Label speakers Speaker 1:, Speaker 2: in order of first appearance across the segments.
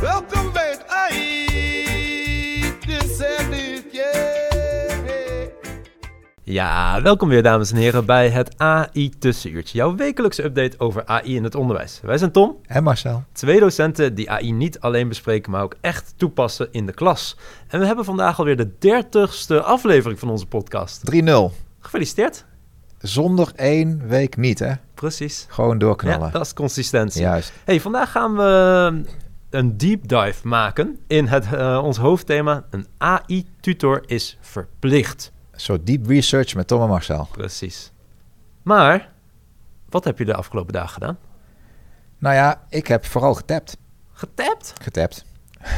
Speaker 1: Welkom bij het AI Tussenuurtje.
Speaker 2: Ja, welkom weer dames en heren bij het AI Tussenuurtje. Jouw wekelijkse update over AI in het onderwijs. Wij zijn Tom.
Speaker 3: En Marcel.
Speaker 2: 2 docenten die AI niet alleen bespreken, maar ook echt toepassen in de klas. En we hebben vandaag alweer de 30ste aflevering van onze podcast.
Speaker 3: 3-0.
Speaker 2: Gefeliciteerd.
Speaker 3: Zonder 1 week niet, hè?
Speaker 2: Precies.
Speaker 3: Gewoon doorknallen.
Speaker 2: Ja, dat is consistentie.
Speaker 3: Juist.
Speaker 2: Hey, vandaag gaan we een deep dive maken in ons hoofdthema. Een AI-tutor is verplicht.
Speaker 3: Een soort deep research met Tom en Marcel.
Speaker 2: Precies. Maar, wat heb je de afgelopen dagen gedaan?
Speaker 3: Nou ja, ik heb vooral getapt.
Speaker 2: Getapt?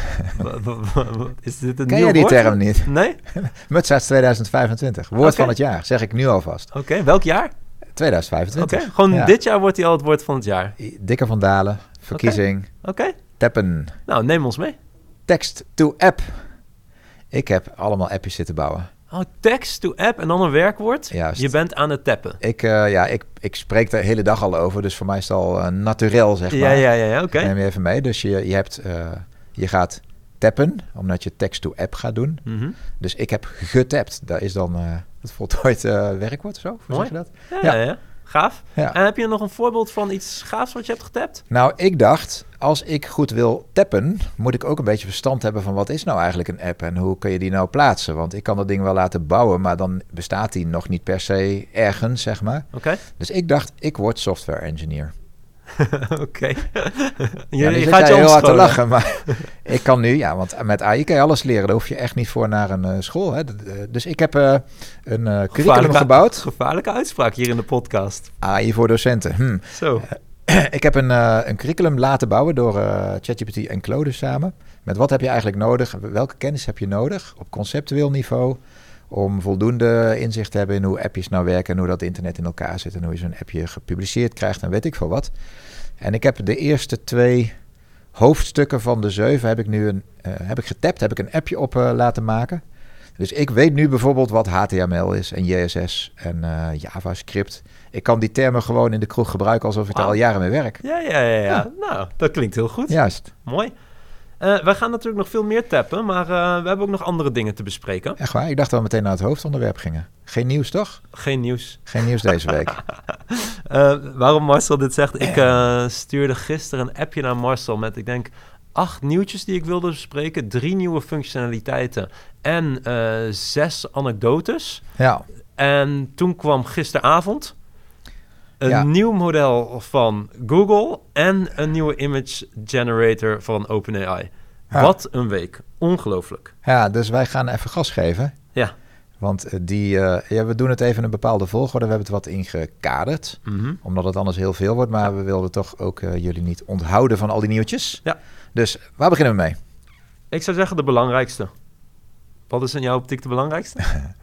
Speaker 2: Is dit een
Speaker 3: Ken
Speaker 2: nieuw
Speaker 3: jij die
Speaker 2: woord?
Speaker 3: term niet?
Speaker 2: Nee?
Speaker 3: Mutsarts 2025. Woord van het jaar, zeg ik nu alvast.
Speaker 2: Oké, welk jaar?
Speaker 3: 2025.
Speaker 2: Oké, gewoon
Speaker 3: Ja.
Speaker 2: dit jaar wordt hij al het woord van het jaar.
Speaker 3: Dikke van Dalen, verkiezing,
Speaker 2: Oké,
Speaker 3: tappen,
Speaker 2: nou neem ons mee.
Speaker 3: text to app. Ik heb allemaal appjes zitten bouwen.
Speaker 2: Oh, text to app en dan een werkwoord.
Speaker 3: Juist.
Speaker 2: Je bent aan het tappen.
Speaker 3: Ik spreek er de hele dag al over, dus voor mij is het al naturel, zeg maar.
Speaker 2: Ja, oké.
Speaker 3: Neem je even mee. Dus je gaat tappen, omdat je text to app gaat doen.
Speaker 2: Mhm.
Speaker 3: Dus ik heb getapt. Daar is dan het voltooid werkwoord of zo. Hoe
Speaker 2: Mooi.
Speaker 3: zeg je dat?
Speaker 2: Ja. Gaaf.
Speaker 3: Ja.
Speaker 2: En heb je nog een voorbeeld van iets gaafs wat je hebt getapt?
Speaker 3: Nou, ik dacht, als ik goed wil tappen, moet ik ook een beetje verstand hebben van wat is nou eigenlijk een app en hoe kun je die nou plaatsen? Want ik kan dat ding wel laten bouwen, maar dan bestaat die nog niet per se ergens, zeg maar.
Speaker 2: Oké.
Speaker 3: Dus ik dacht, ik word software engineer.
Speaker 2: Oké.
Speaker 3: Ja, nu
Speaker 2: je
Speaker 3: zit
Speaker 2: gaat
Speaker 3: jij
Speaker 2: je
Speaker 3: heel hard te
Speaker 2: omscholen.
Speaker 3: lachen, maar ik kan nu, ja, want met AI kan je alles leren. Daar hoef je echt niet voor naar een school. Hè. Dus ik heb een curriculum gebouwd.
Speaker 2: Gevaarlijke uitspraak hier in de podcast.
Speaker 3: AI voor docenten.
Speaker 2: Zo.
Speaker 3: Ik heb een curriculum laten bouwen door ChatGPT en Claude samen. Met wat heb je eigenlijk nodig? Welke kennis heb je nodig op conceptueel niveau om voldoende inzicht te hebben in hoe appjes nou werken en hoe dat internet in elkaar zit en hoe je zo'n appje gepubliceerd krijgt en weet ik veel wat. En ik heb de eerste 2 hoofdstukken van de 7 heb ik nu getapt, heb ik een appje op laten maken. Dus ik weet nu bijvoorbeeld wat HTML is en JSS en JavaScript. Ik kan die termen gewoon in de kroeg gebruiken alsof ik er al jaren mee werk.
Speaker 2: Ja. Nou, dat klinkt heel goed.
Speaker 3: Juist.
Speaker 2: Mooi. Wij gaan natuurlijk nog veel meer tappen, maar we hebben ook nog andere dingen te bespreken.
Speaker 3: Echt waar? Ik dacht dat we meteen naar het hoofdonderwerp gingen. Geen nieuws, toch?
Speaker 2: Geen nieuws.
Speaker 3: Geen nieuws deze week.
Speaker 2: Waarom Marcel dit zegt, ik stuurde gisteren een appje naar Marcel met, ik denk, 8 nieuwtjes die ik wilde bespreken, 3 nieuwe functionaliteiten en 6 anekdotes.
Speaker 3: Ja.
Speaker 2: En toen kwam gisteravond een nieuw model van Google en een nieuwe image generator van OpenAI.
Speaker 3: Ja.
Speaker 2: Wat een week. Ongelooflijk.
Speaker 3: Ja, dus wij gaan even gas geven.
Speaker 2: Ja.
Speaker 3: Want we doen het even in een bepaalde volgorde. We hebben het wat ingekaderd.
Speaker 2: Mm-hmm.
Speaker 3: Omdat het anders heel veel wordt. Maar we wilden toch ook jullie niet onthouden van al die nieuwtjes.
Speaker 2: Ja.
Speaker 3: Dus waar beginnen we mee?
Speaker 2: Ik zou zeggen de belangrijkste. Wat is in jouw optiek de belangrijkste?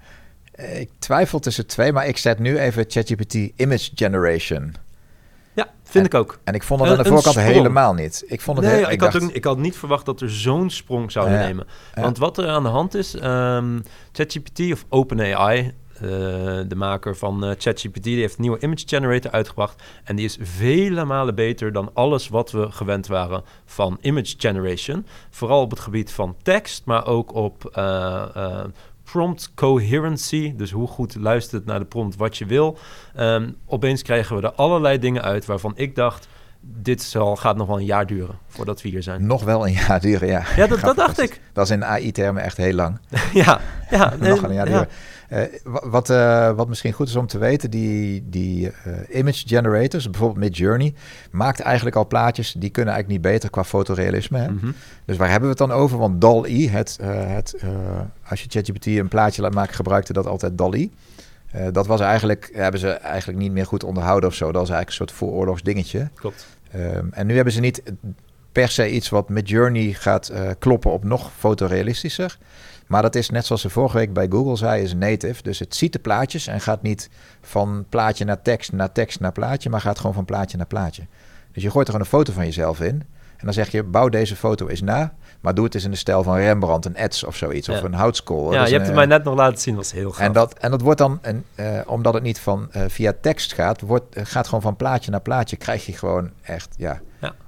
Speaker 3: Ik twijfel tussen 2, maar ik zet nu even ChatGPT Image Generation.
Speaker 2: Ja, vind ik ook.
Speaker 3: En ik vond het aan de
Speaker 2: Een
Speaker 3: voorkant
Speaker 2: sprong.
Speaker 3: helemaal niet. Ik vond het
Speaker 2: ik had niet verwacht dat er zo'n sprong zouden nemen.
Speaker 3: Ja.
Speaker 2: Want wat er aan de hand is, ChatGPT of OpenAI, de maker van ChatGPT, die heeft een nieuwe image generator uitgebracht. En die is vele malen beter dan alles wat we gewend waren van image generation. Vooral op het gebied van tekst, maar ook op prompt coherency, dus hoe goed luistert het naar de prompt wat je wil. Opeens krijgen we er allerlei dingen uit waarvan ik dacht, gaat nog wel een jaar duren voordat we hier zijn.
Speaker 3: nog wel een jaar duren, ja.
Speaker 2: Ja, dat dacht ik.
Speaker 3: Dat is in AI-termen echt heel lang.
Speaker 2: ja.
Speaker 3: Nog wel een jaar duren. Wat misschien goed is om te weten, die image generators, bijvoorbeeld Midjourney, maakt eigenlijk al plaatjes, die kunnen eigenlijk niet beter qua fotorealisme. Hè?
Speaker 2: Mm-hmm.
Speaker 3: Dus waar hebben we het dan over? Want DALL-E, als je ChatGPT een plaatje laat maken, gebruikte dat altijd DALL-E. Dat was hebben ze eigenlijk niet meer goed onderhouden of zo. Dat was eigenlijk een soort vooroorlogs dingetje.
Speaker 2: Klopt.
Speaker 3: En nu hebben ze niet per se iets wat Midjourney gaat kloppen op nog fotorealistischer. Maar dat is net zoals ze vorige week bij Google zei, is native. Dus het ziet de plaatjes en gaat niet van plaatje naar tekst, naar tekst, naar plaatje, maar gaat gewoon van plaatje naar plaatje. Dus je gooit er gewoon een foto van jezelf in. En dan zeg je, bouw deze foto eens na, maar doe het eens in de stijl van Rembrandt, een Eds of zoiets, of een houtskool.
Speaker 2: Ja, je hebt het mij net nog laten zien, dat is heel gaaf.
Speaker 3: En dat wordt dan, omdat het niet via tekst gaat, gaat gewoon van plaatje naar plaatje, krijg je gewoon echt,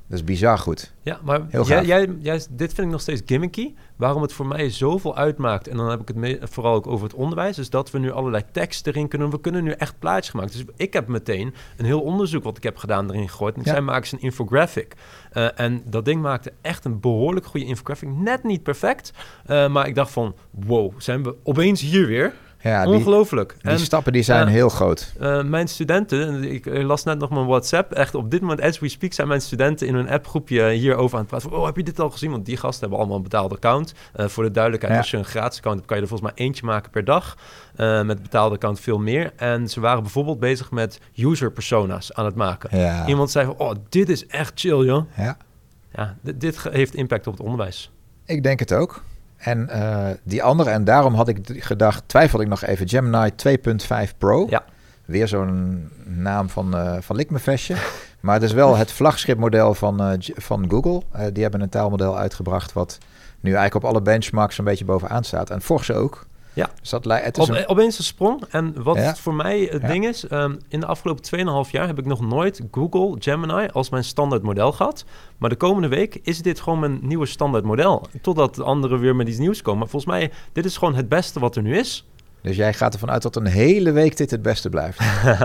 Speaker 3: Dat is bizar goed.
Speaker 2: Ja, maar
Speaker 3: Heel gaaf.
Speaker 2: dit vind ik nog steeds gimmicky. Waarom het voor mij zoveel uitmaakt, en dan heb ik het vooral ook over het onderwijs, is dat we nu allerlei tekst erin kunnen. We kunnen nu echt plaatjes maken. Dus ik heb meteen een heel onderzoek wat ik heb gedaan erin gegooid. En zij maken een infographic. En dat ding maakte echt een behoorlijk goede infographic. Net niet perfect, maar ik dacht van, wow, zijn we opeens hier weer?
Speaker 3: Ja,
Speaker 2: ongelooflijk.
Speaker 3: Die stappen die zijn heel groot.
Speaker 2: Mijn studenten, ik las net nog mijn WhatsApp, echt op dit moment, as we speak, zijn mijn studenten in hun appgroepje hierover aan het praten. Van, heb je dit al gezien? Want die gasten hebben allemaal een betaalde account. Voor de duidelijkheid, als je een gratis account hebt, kan je er volgens mij eentje maken per dag. Met betaalde account veel meer. En ze waren bijvoorbeeld bezig met user persona's aan het maken.
Speaker 3: Ja.
Speaker 2: Iemand zei van, dit is echt chill, joh.
Speaker 3: Ja.
Speaker 2: Dit heeft impact op het onderwijs.
Speaker 3: Ik denk het ook. En die andere, en daarom had ik gedacht, twijfelde ik nog even, Gemini 2.5 Pro.
Speaker 2: Ja.
Speaker 3: Weer zo'n naam van Likmefestje. Maar het is wel het vlagschipmodel van Google. Die hebben een taalmodel uitgebracht wat nu eigenlijk op alle benchmarks een beetje bovenaan staat. En Force ook.
Speaker 2: Ja,
Speaker 3: dus het is
Speaker 2: opeens een sprong. En wat voor mij het ding is, in de afgelopen 2,5 jaar heb ik nog nooit Google Gemini als mijn standaard model gehad. Maar de komende week is dit gewoon mijn nieuwe standaard model. Totdat de anderen weer met iets nieuws komen. Maar volgens mij, dit is gewoon het beste wat er nu is.
Speaker 3: Dus jij gaat ervan uit dat een hele week dit het beste blijft?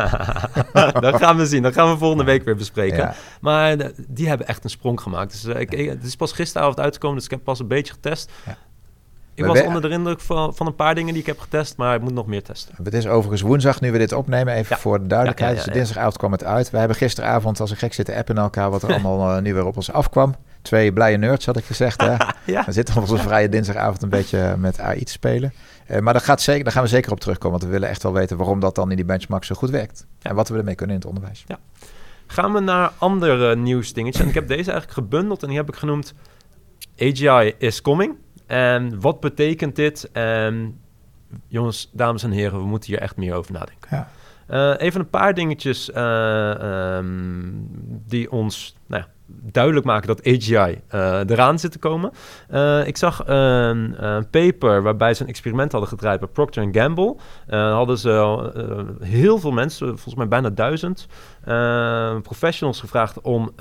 Speaker 2: Dat gaan we zien. Dat gaan we volgende week weer bespreken.
Speaker 3: Ja.
Speaker 2: Maar die hebben echt een sprong gemaakt. Dus het is pas gisteravond uitgekomen, dus ik heb pas een beetje getest. Ja. Ik was onder de indruk van een paar dingen die ik heb getest, maar ik moet nog meer testen.
Speaker 3: Het is overigens woensdag nu we dit opnemen, even voor de duidelijkheid. Dus dinsdagavond kwam het uit. We hebben gisteravond als een gek zitten appen naar elkaar wat er allemaal nu weer op ons afkwam. 2 blije nerds had ik gezegd. Hè? We zitten op onze vrije dinsdagavond een beetje met AI te spelen. Maar daar gaan we zeker op terugkomen, want we willen echt wel weten waarom dat dan in die benchmark zo goed werkt. Ja. En wat we ermee kunnen in het onderwijs.
Speaker 2: Ja. Gaan we naar andere nieuwsdingetjes. En ik heb deze eigenlijk gebundeld en die heb ik genoemd AGI is coming. En wat betekent dit? Jongens, dames en heren, we moeten hier echt meer over nadenken. Ja. Even een paar dingetjes die ons duidelijk maken dat AGI eraan zit te komen. Ik zag een paper waarbij ze een experiment hadden gedraaid bij Procter & Gamble. Hadden ze heel veel mensen, volgens mij bijna 1000 professionals gevraagd om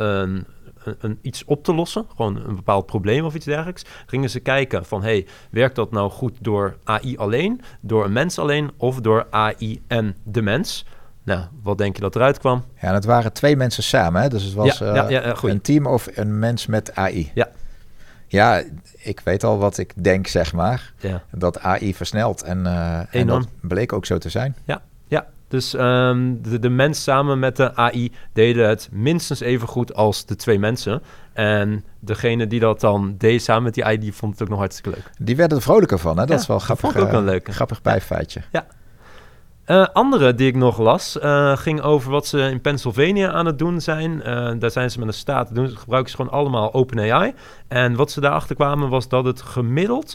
Speaker 2: iets op te lossen, gewoon een bepaald probleem of iets dergelijks. Gingen ze kijken van, werkt dat nou goed door AI alleen, door een mens alleen of door AI en de mens? Nou, wat denk je dat eruit kwam?
Speaker 3: Ja, en het waren 2 mensen samen, hè? Dus het was een team of een mens met AI.
Speaker 2: Ja.
Speaker 3: Ja, ik weet al wat ik denk, zeg maar. Ja. Dat AI versnelt en dat bleek ook zo te zijn.
Speaker 2: Ja. Dus de mens samen met de AI deden het minstens even goed als de 2 mensen. En degene die dat dan deed samen met die AI, die vond het ook nog hartstikke leuk.
Speaker 3: Die werden er vrolijker van, hè? Dat is wel grappig.
Speaker 2: Dat vond ik ook een leuke.
Speaker 3: Grappig bijfeitje.
Speaker 2: Ja. Andere die ik nog las, ging over wat ze in Pennsylvania aan het doen zijn. Daar zijn ze met een staat, gebruiken ze gewoon allemaal OpenAI. En wat ze daarachter kwamen was dat het gemiddeld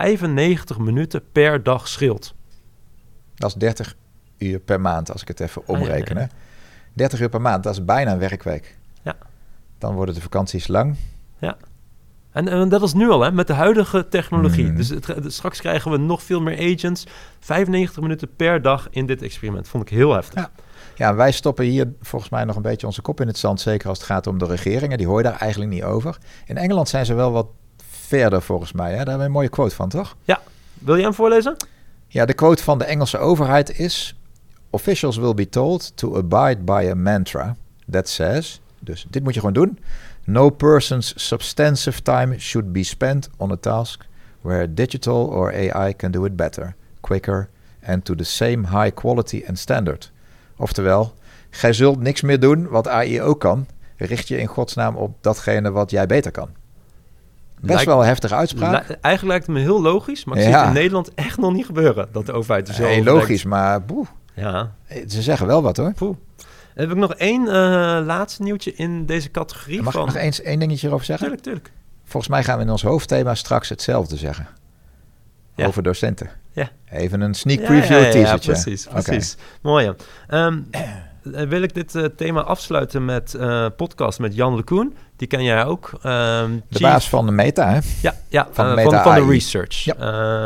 Speaker 2: 95 minuten per dag scheelt.
Speaker 3: Dat is 30 uur per maand, als ik het even omreken. Ja. 30 uur per maand, dat is bijna een werkweek.
Speaker 2: Ja.
Speaker 3: Dan worden de vakanties lang.
Speaker 2: Ja. En dat was nu al, hè, met de huidige technologie. Dus straks krijgen we nog veel meer agents. 95 minuten per dag in dit experiment. Vond ik heel heftig.
Speaker 3: Ja, wij stoppen hier volgens mij nog een beetje onze kop in het zand. Zeker als het gaat om de regeringen. Die hoor je daar eigenlijk niet over. In Engeland zijn ze wel wat verder volgens mij. Hè? Daar hebben we een mooie quote van, toch?
Speaker 2: Ja. Wil je hem voorlezen?
Speaker 3: Ja, de quote van de Engelse overheid is: officials will be told to abide by a mantra that says, dus dit moet je gewoon doen. No person's substantive time should be spent on a task where digital or AI can do it better, quicker and to the same high quality and standard. Oftewel, gij zult niks meer doen wat AI ook kan. Richt je in godsnaam op datgene wat jij beter kan. Best wel een heftige uitspraak.
Speaker 2: Eigenlijk lijkt het me heel logisch, maar ik zie het in Nederland echt nog niet gebeuren, dat de overheid er zo over
Speaker 3: logisch,
Speaker 2: denkt.
Speaker 3: maar ze zeggen wel wat, hoor.
Speaker 2: Dan heb ik nog één laatste nieuwtje in deze categorie.
Speaker 3: Mag ik nog eens één dingetje erover zeggen?
Speaker 2: Tuurlijk.
Speaker 3: Volgens mij gaan we in ons hoofdthema straks hetzelfde zeggen. Ja. Over docenten.
Speaker 2: Ja.
Speaker 3: Even een sneak preview teasertje.
Speaker 2: Ja, precies. Okay. Mooi. Wil ik dit thema afsluiten met podcast met Jan LeCun. Die ken jij ook.
Speaker 3: De baas van de Meta, hè?
Speaker 2: Ja, van de research. Ja.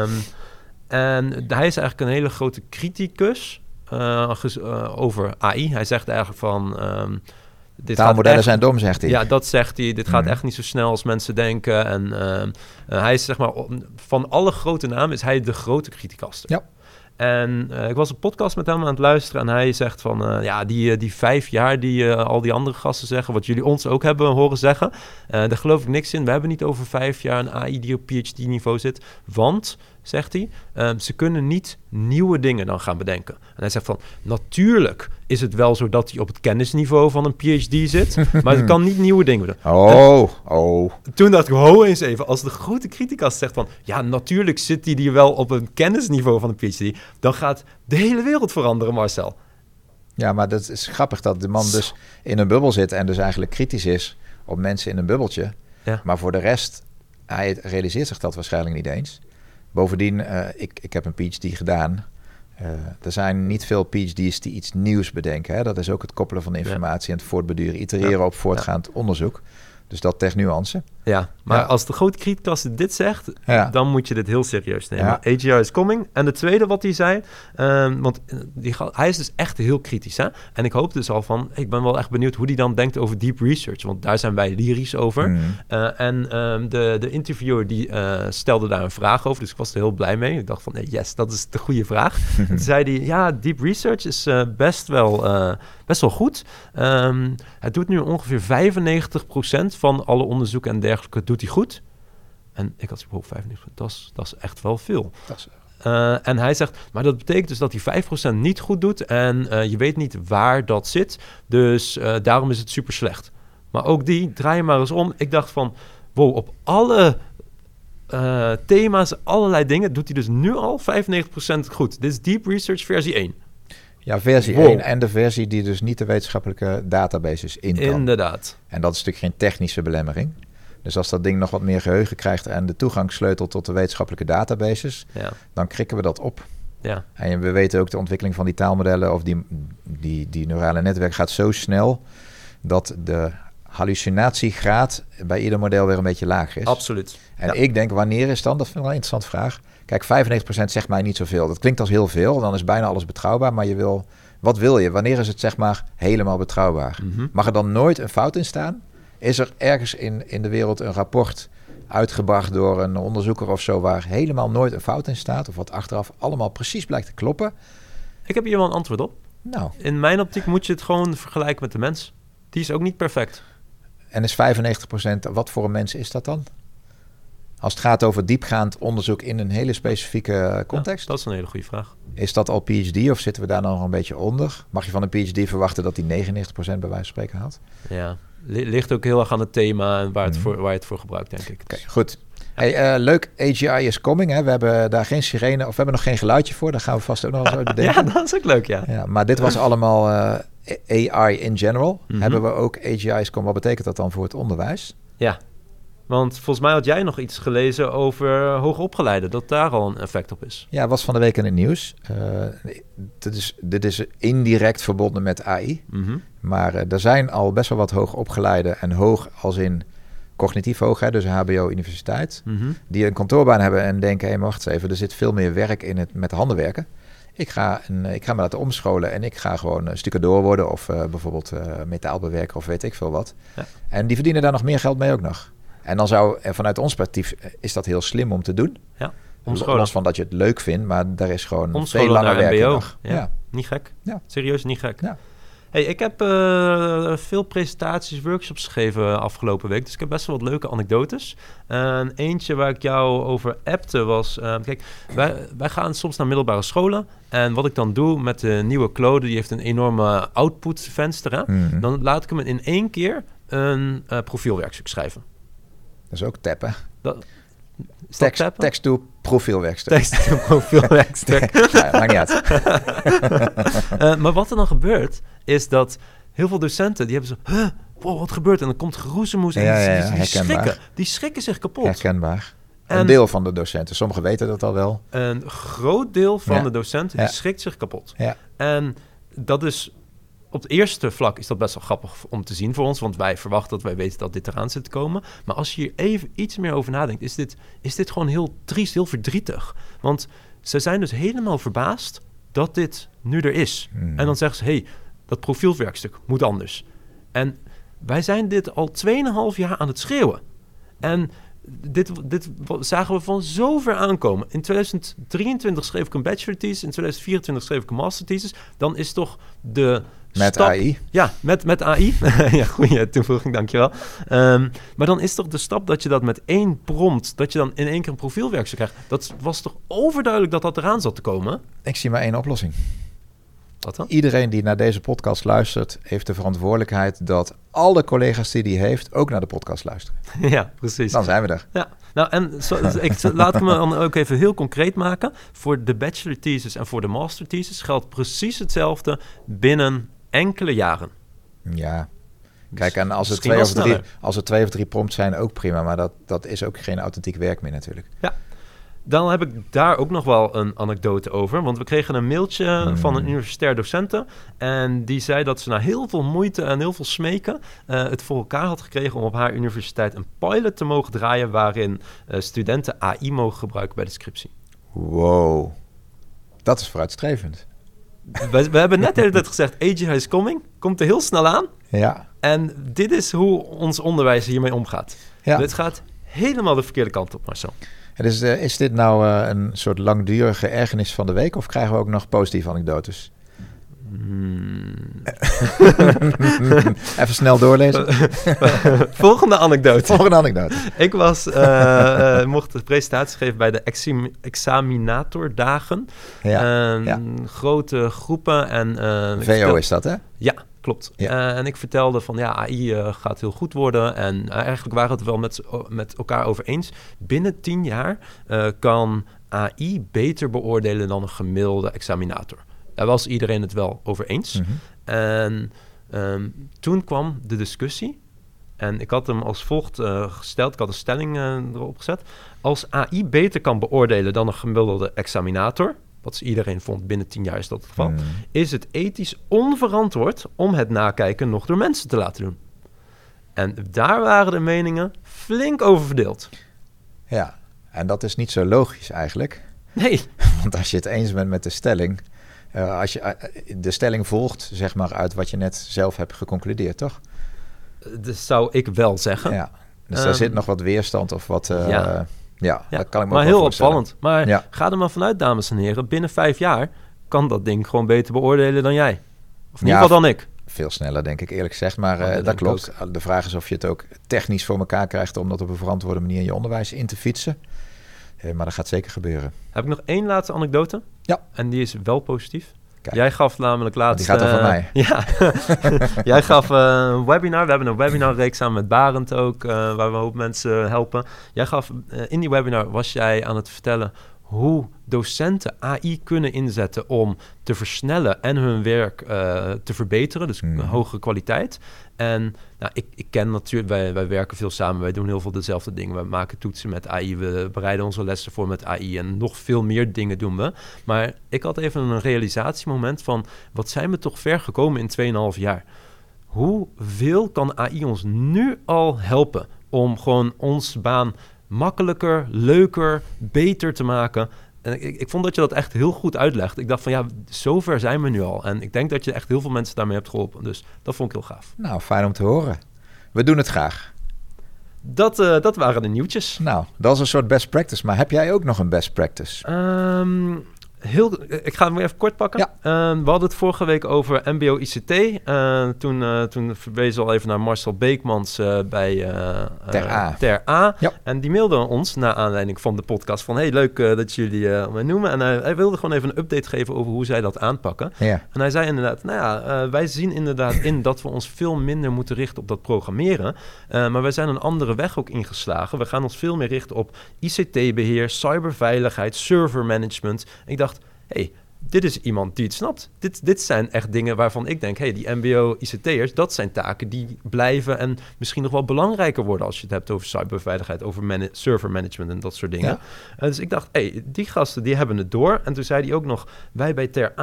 Speaker 2: En hij is eigenlijk een hele grote criticus over AI. Hij zegt eigenlijk van,
Speaker 3: Taalmodellen zijn dom, zegt hij.
Speaker 2: Ja, dat zegt hij. Dit gaat echt niet zo snel als mensen denken. En hij is, zeg maar, van alle grote namen is hij de grote criticaster.
Speaker 3: Ja.
Speaker 2: En ik was een podcast met hem aan het luisteren en hij zegt van, die 5 jaar die al die andere gasten zeggen, wat jullie ons ook hebben horen zeggen, daar geloof ik niks in. We hebben niet over 5 jaar een AI die op PhD-niveau zit, want, zegt hij, ze kunnen niet nieuwe dingen dan gaan bedenken. En hij zegt van, natuurlijk is het wel zo dat hij op het kennisniveau van een PhD zit, maar ze kan niet nieuwe dingen doen. Toen dacht ik, ho eens even, als de grote criticas zegt van, ja, natuurlijk zit hij wel op een kennisniveau van een PhD, dan gaat de hele wereld veranderen, Marcel.
Speaker 3: Ja, maar dat is grappig dat de man dus in een bubbel zit en dus eigenlijk kritisch is op mensen in een bubbeltje.
Speaker 2: Ja.
Speaker 3: Maar voor de rest, hij realiseert zich dat waarschijnlijk niet eens. Bovendien, ik heb een PhD gedaan. Er zijn niet veel PhD's die iets nieuws bedenken. Hè? Dat is ook het koppelen van informatie en het voortbeduren, itereren op voortgaand onderzoek. Dus dat ter nuance.
Speaker 2: Ja, maar als de grote criticas dit zegt, dan moet je dit heel serieus nemen.
Speaker 3: Ja.
Speaker 2: AGI is coming. En de tweede wat hij zei, want hij is dus echt heel kritisch. Hè? En ik hoop dus al van, ik ben wel echt benieuwd hoe hij dan denkt over deep research. Want daar zijn wij lyrisch over. De interviewer die stelde daar een vraag over. Dus ik was er heel blij mee. Ik dacht van, yes, dat is de goede vraag. En toen zei hij, ja, deep research is best wel goed. Het doet nu ongeveer 95% van alle onderzoeken en dergelijke doet hij goed. En ik had zo'n 95%, dat is echt wel veel. En hij zegt, maar dat betekent dus dat hij 5% niet goed doet en je weet niet waar dat zit. Dus daarom is het super slecht. Maar ook die, draai je maar eens om. Ik dacht van, wow, op alle thema's, allerlei dingen, doet hij dus nu al 95% goed. Dit is Deep Research versie 1.
Speaker 3: Ja, versie 1 en de versie die dus niet de wetenschappelijke databases in kan.
Speaker 2: Inderdaad.
Speaker 3: En dat is natuurlijk geen technische belemmering. Dus als dat ding nog wat meer geheugen krijgt en de toegangssleutel tot de wetenschappelijke databases, dan krikken we dat op.
Speaker 2: Ja.
Speaker 3: En we weten ook de ontwikkeling van die taalmodellen of die neurale netwerk gaat zo snel dat de hallucinatiegraad bij ieder model weer een beetje lager is.
Speaker 2: Absoluut.
Speaker 3: En ik denk, wanneer is dan? Dat vind ik wel een interessante vraag. Kijk, 95% zegt mij niet zoveel. Dat klinkt als heel veel, dan is bijna alles betrouwbaar. Maar wat wil je? Wanneer is het zeg maar helemaal betrouwbaar? Mag er dan nooit een fout in staan? Is er ergens in de wereld een rapport uitgebracht door een onderzoeker of zo waar helemaal nooit een fout in staat? Of wat achteraf allemaal precies blijkt te kloppen?
Speaker 2: Ik heb hier wel een antwoord op.
Speaker 3: Nou.
Speaker 2: In mijn optiek moet je het gewoon vergelijken met de mens. Die is ook niet perfect.
Speaker 3: En is 95%, wat voor een mens is dat dan? Als het gaat over diepgaand onderzoek in een hele specifieke context?
Speaker 2: Ja, dat is een hele goede vraag.
Speaker 3: Is dat al PhD of zitten we daar nog een beetje onder? Mag je van een PhD verwachten dat hij 99% bij wijze van spreken had?
Speaker 2: Ja, ligt ook heel erg aan het thema en waar je het voor gebruikt, denk ik.
Speaker 3: Oké, goed. Hey, leuk, AGI is coming. Hè? We hebben daar geen sirene, of we hebben nog geen geluidje voor. Daar gaan we vast ook nog eens uit bedenken.
Speaker 2: Ja, dat is ook leuk, ja.
Speaker 3: Maar dit was allemaal AI in general. Hebben we ook AGI's coming. Wat betekent dat dan voor het onderwijs?
Speaker 2: Ja, want volgens mij had jij nog iets gelezen over hoogopgeleiden, dat daar al een effect op is.
Speaker 3: Ja, was van de week in het nieuws. Dit is indirect verbonden met AI. Maar er zijn al best wel wat hoogopgeleiden en hoog als in cognitief hoog, hè, dus HBO universiteit, die een kantoorbaan hebben en denken, hey, wacht eens even, er zit veel meer werk in het met handen werken. Ik ga me laten omscholen en ik ga gewoon stucadoor worden of bijvoorbeeld metaalbewerker of weet ik veel wat. Ja. En die verdienen daar nog meer geld mee ook nog. En dan zou vanuit ons perspectief is dat heel slim om te doen. Ja, omscholen. Los van dat je het leuk vindt, maar daar is gewoon
Speaker 2: omscholen
Speaker 3: veel langer werk
Speaker 2: nog. Ja. Niet gek. Ja. Serieus niet gek. Ja. Hey, ik heb veel presentaties, workshops gegeven afgelopen week. Dus ik heb best wel wat leuke anekdotes. Eentje waar ik jou over appte was... kijk, wij gaan soms naar middelbare scholen. En wat ik dan doe met de nieuwe Claude... die heeft een enorme output-venster. Hè? Dan laat ik hem in 1 keer een profielwerkstuk schrijven.
Speaker 3: Dat is ook tappen.
Speaker 2: Tekst
Speaker 3: to profielwerkstuk.
Speaker 2: Tekst to profielwerkstuk.
Speaker 3: Ja, maakt niet uit.
Speaker 2: Maar wat er dan gebeurt, is dat heel veel docenten, die hebben zo... wow, wat gebeurt? En dan komt geroezemoes en die schrikken zich kapot.
Speaker 3: Herkenbaar. Een deel van de docenten. Sommigen weten dat al wel.
Speaker 2: Een groot deel van de docenten, die schrikt zich kapot. Ja. En dat is... Op het eerste vlak is dat best wel grappig om te zien voor ons, want wij verwachten dat wij weten dat dit eraan zit te komen. Maar als je hier even iets meer over nadenkt, is dit gewoon heel triest, heel verdrietig. Want ze zijn dus helemaal verbaasd dat dit nu er is. En dan zeggen ze, hey, dat profielwerkstuk moet anders. En wij zijn dit al 2,5 jaar aan het schreeuwen. En dit zagen we van zo ver aankomen. In 2023 schreef ik een bachelor thesis. In 2024 schreef ik een master thesis. Dan is toch de
Speaker 3: Met
Speaker 2: stap...
Speaker 3: AI?
Speaker 2: Ja, met AI. Ja, goeie toevoeging, dankjewel. Maar dan is toch de stap dat je dat met 1 prompt... dat je dan in 1 keer een profielwerk zou krijgen. Dat was toch overduidelijk dat eraan zat te komen?
Speaker 3: Ik zie maar 1 oplossing.
Speaker 2: Wat dan?
Speaker 3: Iedereen die naar deze podcast luistert, heeft de verantwoordelijkheid dat alle collega's die hij heeft ook naar de podcast luisteren.
Speaker 2: Ja, precies.
Speaker 3: Dan zijn we er.
Speaker 2: Ja, nou en laat me dan ook even heel concreet maken. Voor de bachelor thesis en voor de master thesis geldt precies hetzelfde binnen enkele jaren.
Speaker 3: Ja. Kijk, en als er 2 of 3 prompts zijn, ook prima. Maar dat is ook geen authentiek werk meer natuurlijk.
Speaker 2: Ja. Dan heb ik daar ook nog wel een anekdote over. Want we kregen een mailtje van een universitair docenten. En die zei dat ze na heel veel moeite en heel veel smeken... het voor elkaar had gekregen om op haar universiteit een pilot te mogen draaien... waarin studenten AI mogen gebruiken bij de scriptie.
Speaker 3: Wow. Dat is vooruitstrevend.
Speaker 2: We hebben net de hele tijd gezegd, AGI is coming. Komt er heel snel aan.
Speaker 3: Ja.
Speaker 2: En dit is hoe ons onderwijs hiermee omgaat.
Speaker 3: Ja.
Speaker 2: Het gaat helemaal de verkeerde kant op, Marcel.
Speaker 3: Dus, is dit nou een soort langdurige ergernis van de week... of krijgen we ook nog positieve anekdotes? Even snel doorlezen.
Speaker 2: Volgende anekdote. Ik mocht de presentatie geven bij de examinatordagen.
Speaker 3: Ja.
Speaker 2: Grote groepen. En,
Speaker 3: VO is dat, hè?
Speaker 2: Ja, klopt.
Speaker 3: Ja.
Speaker 2: En ik vertelde van AI gaat heel goed worden. En eigenlijk waren we het wel met elkaar over eens. Binnen 10 jaar kan AI beter beoordelen dan een gemiddelde examinator. Daar was iedereen het wel over eens.
Speaker 3: Mm-hmm.
Speaker 2: En toen kwam de discussie. En ik had hem als volgt gesteld. Ik had een stelling erop gezet. Als AI beter kan beoordelen dan een gemiddelde examinator... wat iedereen vond, binnen 10 jaar is dat het geval... is het ethisch onverantwoord om het nakijken nog door mensen te laten doen. En daar waren de meningen flink over verdeeld.
Speaker 3: Ja, en dat is niet zo logisch eigenlijk.
Speaker 2: Nee.
Speaker 3: Want als je het eens bent met de stelling... als je de stelling volgt, zeg maar, uit wat je net zelf hebt geconcludeerd, toch?
Speaker 2: Dat zou ik wel zeggen.
Speaker 3: Ja, dus daar zit nog wat weerstand of wat... Ja, dat kan ik me
Speaker 2: maar
Speaker 3: ook
Speaker 2: heel
Speaker 3: voorstellen.
Speaker 2: opvallend. Maar ga er maar vanuit, dames en heren. Binnen 5 jaar kan dat ding gewoon beter beoordelen dan jij. Of in ieder geval dan ik.
Speaker 3: Veel sneller, denk ik eerlijk gezegd. Maar dat klopt. De vraag is of je het ook technisch voor elkaar krijgt... om dat op een verantwoorde manier in je onderwijs in te fietsen. Maar dat gaat zeker gebeuren.
Speaker 2: Heb ik nog 1 laatste anekdote?
Speaker 3: Ja.
Speaker 2: En die is wel positief.
Speaker 3: Kijk.
Speaker 2: Jij gaf namelijk laatst...
Speaker 3: Die gaat over mij.
Speaker 2: Ja. Jij gaf een webinar. We hebben een webinarreeks samen met Barend ook... waar we een hoop mensen helpen. Jij gaf... in die webinar was jij aan het vertellen... hoe docenten AI kunnen inzetten om te versnellen... en hun werk te verbeteren. Dus hogere kwaliteit. En nou, ik ken natuurlijk... Wij werken veel samen. Wij doen heel veel dezelfde dingen. We maken toetsen met AI. We bereiden onze lessen voor met AI. En nog veel meer dingen doen we. Maar ik had even een realisatiemoment van... wat zijn we toch ver gekomen in 2,5 jaar? Hoeveel kan AI ons nu al helpen... om gewoon onze baan makkelijker, leuker, beter te maken... En ik vond dat je dat echt heel goed uitlegt. Ik dacht van ja, zover zijn we nu al. En ik denk dat je echt heel veel mensen daarmee hebt geholpen. Dus dat vond ik heel gaaf.
Speaker 3: Nou, fijn om te horen. We doen het graag.
Speaker 2: Dat waren de nieuwtjes.
Speaker 3: Nou, dat is een soort best practice. Maar heb jij ook nog een best practice?
Speaker 2: Ik ga hem weer even kort pakken.
Speaker 3: Ja.
Speaker 2: We hadden het vorige week over MBO-ICT. Toen verwezen we al even naar Marcel Beekmans bij Ter A.
Speaker 3: Ja.
Speaker 2: En die mailde ons, naar aanleiding van de podcast... van hey, leuk dat jullie mij noemen. En hij wilde gewoon even een update geven over hoe zij dat aanpakken.
Speaker 3: Ja.
Speaker 2: En hij zei inderdaad, wij zien inderdaad in... dat we ons veel minder moeten richten op dat programmeren. Maar wij zijn een andere weg ook ingeslagen. We gaan ons veel meer richten op ICT-beheer, cyberveiligheid, servermanagement. Ik dacht... hey, dit is iemand die het snapt. Dit zijn echt dingen waarvan ik denk... hey, die MBO-ICT'ers, dat zijn taken die blijven... en misschien nog wel belangrijker worden... als je het hebt over cyberveiligheid... over servermanagement en dat soort dingen. Ja. Dus ik dacht, hey, die gasten die hebben het door. En toen zei hij ook nog... wij bij Ter A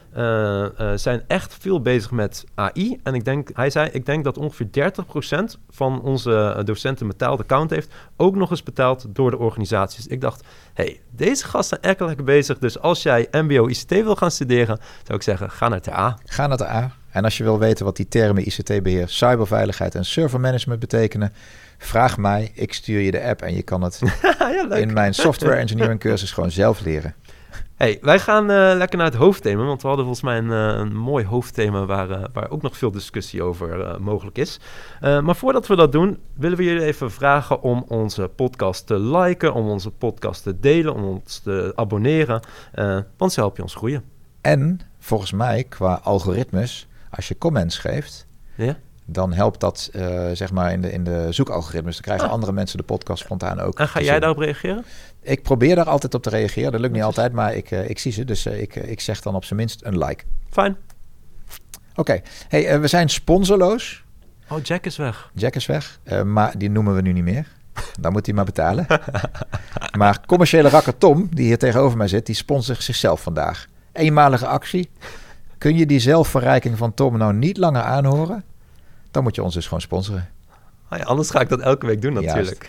Speaker 2: zijn echt veel bezig met AI. En ik denk dat ongeveer 30% van onze docenten een betaald account heeft. Ook nog eens betaald door de organisaties. Ik dacht, deze gasten zijn echt lekker bezig. Dus als jij MBO ICT wil gaan studeren, zou ik zeggen, ga naar TA.
Speaker 3: Ga naar TA. En als je wil weten wat die termen ICT-beheer, cyberveiligheid en servermanagement betekenen, vraag mij. Ik stuur je de app en je kan het in mijn software engineering cursus gewoon zelf leren.
Speaker 2: Wij gaan lekker naar het hoofdthema, want we hadden volgens mij een mooi hoofdthema waar ook nog veel discussie over mogelijk is. Maar voordat we dat doen, willen we jullie even vragen om onze podcast te liken, om onze podcast te delen, om ons te abonneren, want zo help je ons groeien.
Speaker 3: En volgens mij, qua algoritmes, als je comments geeft, dan helpt dat zeg maar in de zoekalgoritmes. Dan krijgen andere mensen de podcast spontaan ook.
Speaker 2: En ga jij daarop reageren?
Speaker 3: Ik probeer daar altijd op te reageren. Dat lukt niet altijd, maar ik zie ze. Dus ik zeg dan op zijn minst een like.
Speaker 2: Fijn.
Speaker 3: Oké. We zijn sponsorloos.
Speaker 2: Oh, Jack is weg.
Speaker 3: Jack is weg, maar die noemen we nu niet meer. Dan moet hij maar betalen. Maar commerciële rakker Tom, die hier tegenover mij zit, die sponsort zichzelf vandaag. Eenmalige actie. Kun je die zelfverrijking van Tom nou niet langer aanhoren? Dan moet je ons dus gewoon sponsoren.
Speaker 2: Anders ga ik dat elke week doen natuurlijk.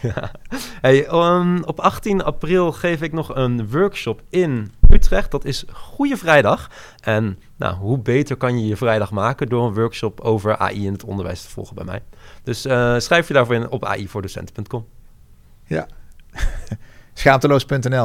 Speaker 2: Op 18 april geef ik nog een workshop in Utrecht. Dat is Goeie Vrijdag. En hoe beter kan je je vrijdag maken door een workshop over AI in het onderwijs te volgen bij mij. Dus schrijf je daarvoor in op aivoordocenten.com. Ja.
Speaker 3: Schaamteloos.nl.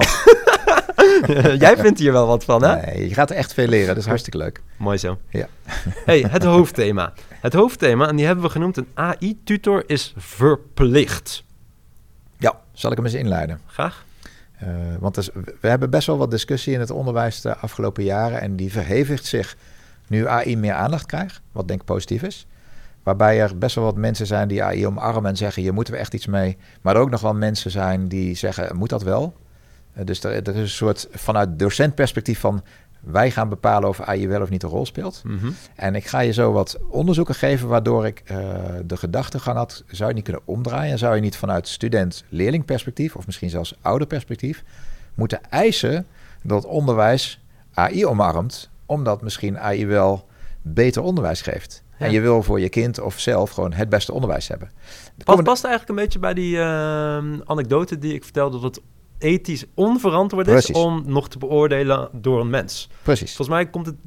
Speaker 2: Jij vindt hier wel wat van, hè?
Speaker 3: Nee, je gaat er echt veel leren. Dat is hartstikke leuk.
Speaker 2: Mooi zo.
Speaker 3: Ja.
Speaker 2: Het hoofdthema. Het hoofdthema, en die hebben we genoemd, een AI-tutor is verplicht.
Speaker 3: Ja, zal ik hem eens inleiden?
Speaker 2: Graag.
Speaker 3: Want we hebben best wel wat discussie in het onderwijs de afgelopen jaren. En die verhevigt zich nu AI meer aandacht krijgt. Wat denk ik positief is. Waarbij er best wel wat mensen zijn die AI omarmen en zeggen, hier moeten we echt iets mee. Maar er ook nog wel mensen zijn die zeggen, moet dat wel? Dus er is een soort vanuit docentperspectief van, wij gaan bepalen of AI wel of niet een rol speelt. Mm-hmm. En ik ga je zo wat onderzoeken geven waardoor ik de gedachtegang had, zou je niet kunnen omdraaien? Zou je niet vanuit student-leerling perspectief of misschien zelfs ouderperspectief moeten eisen dat onderwijs AI omarmt, omdat misschien AI wel beter onderwijs geeft? Ja. En je wil voor je kind of zelf gewoon het beste onderwijs hebben.
Speaker 2: Past eigenlijk een beetje bij die anekdote die ik vertelde, dat het ethisch onverantwoord is om nog te beoordelen door een mens.
Speaker 3: Precies.
Speaker 2: Volgens mij komt het...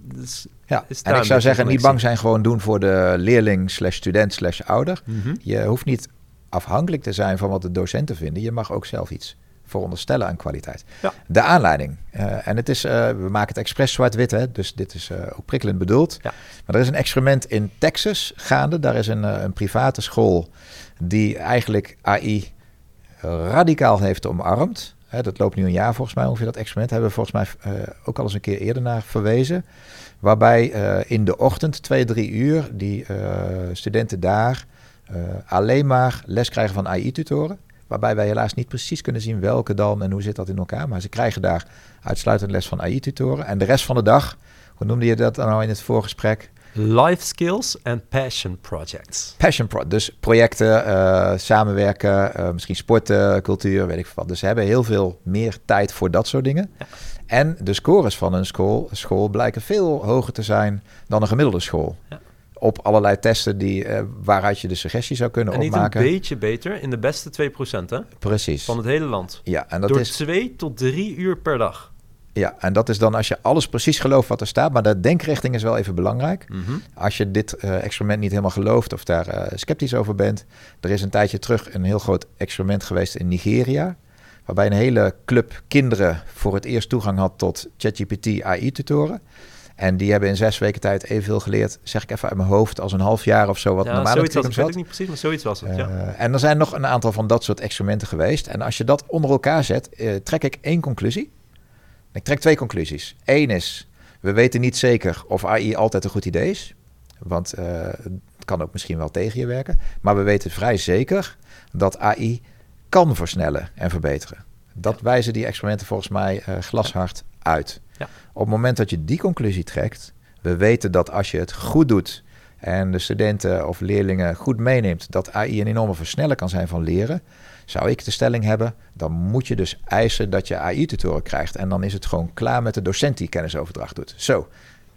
Speaker 3: En ik zou zeggen, niet bang zijn, gewoon doen voor de leerling /student /ouder. Mm-hmm. Je hoeft niet afhankelijk te zijn van wat de docenten vinden. Je mag ook zelf iets veronderstellen aan kwaliteit. Ja. De aanleiding. En het is, we maken het expres zwart-wit, hè, dus dit is ook prikkelend bedoeld. Ja. Maar er is een experiment in Texas gaande. Daar is een private school die eigenlijk AI radicaal heeft omarmd. Dat loopt nu een jaar volgens mij ongeveer, dat experiment. Hebben we volgens mij ook al eens een keer eerder naar verwezen. Waarbij in de ochtend 2-3 uur die studenten daar alleen maar les krijgen van AI-tutoren. Waarbij wij helaas niet precies kunnen zien welke dan en hoe zit dat in elkaar. Maar ze krijgen daar uitsluitend les van AI-tutoren. En de rest van de dag, hoe noemde je dat nou in het voorgesprek?
Speaker 2: Life skills en passion projects.
Speaker 3: Dus projecten, samenwerken, misschien sporten, cultuur, weet ik wat. Dus ze hebben heel veel meer tijd voor dat soort dingen. Ja. En de scores van een school blijken veel hoger te zijn dan een gemiddelde school. Ja. Op allerlei testen waaruit je de suggestie zou kunnen opmaken.
Speaker 2: En niet een beetje beter in de beste 2%, hè?
Speaker 3: Precies.
Speaker 2: Van het hele land.
Speaker 3: Ja, en dat
Speaker 2: door
Speaker 3: is
Speaker 2: 2 tot 3 uur per dag.
Speaker 3: Ja, en dat is dan als je alles precies gelooft wat er staat. Maar de denkrichting is wel even belangrijk. Mm-hmm. Als je dit experiment niet helemaal gelooft of daar sceptisch over bent. Er is een tijdje terug een heel groot experiment geweest in Nigeria. Waarbij een hele club kinderen voor het eerst toegang had tot ChatGPT AI-tutoren. En die hebben in 6 weken tijd evenveel geleerd, zeg ik even uit mijn hoofd, als een half jaar of zo. Wat normaal
Speaker 2: zoiets was het, weet ik niet precies, maar zoiets was het,
Speaker 3: En er zijn nog een aantal van dat soort experimenten geweest. En als je dat onder elkaar zet, trek ik 1 conclusie. Ik trek 2 conclusies. 1 is, we weten niet zeker of AI altijd een goed idee is. Want het kan ook misschien wel tegen je werken. Maar we weten vrij zeker dat AI kan versnellen en verbeteren. Dat wijzen die experimenten volgens mij glashard uit. Ja. Op het moment dat je die conclusie trekt, we weten dat als je het goed doet en de studenten of leerlingen goed meeneemt, dat AI een enorme versneller kan zijn van leren, zou ik de stelling hebben, dan moet je dus eisen dat je AI-tutoren krijgt. En dan is het gewoon klaar met de docent die kennisoverdracht doet. Zo,